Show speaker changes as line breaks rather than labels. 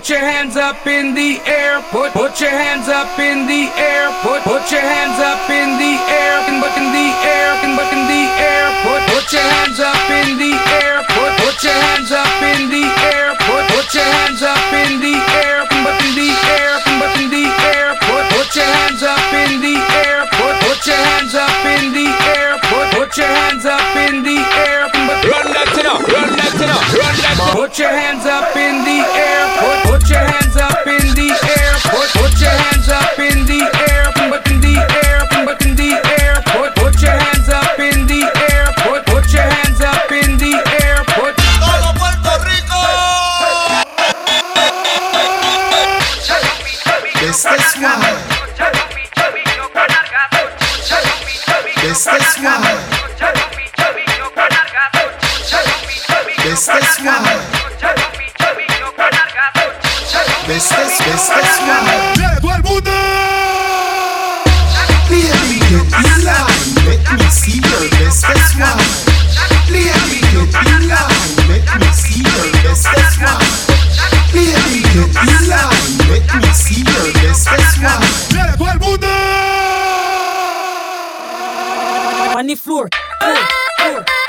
Put your hands up in the air. Put your hands up in the air. Put your hands up in the air. But in the air. But in the air. Put your hands up in the air. Put your hands up in the air. Put your hands up in the air. But in the air. But in the air. Put your hands up in the air. Put your hands up in the air. Put your hands up in the air.
Run that to now. Run that to now. Run that to.
Put your hands up in the air. Put your hands up in the air. Put your hands up in the air. But in the air. But in the air. Put your hands up in the air. Put your hands up in the air.
Todo Puerto Rico.
Este es suave. Este es suave. Este es suave. Este es suave.
Todo el mundo.
Baby, get in line. Let me see your best one. Baby, get in line. Let me see your best one. Baby, get in line. Let me see your best one.
Todo el mundo.
On the floor.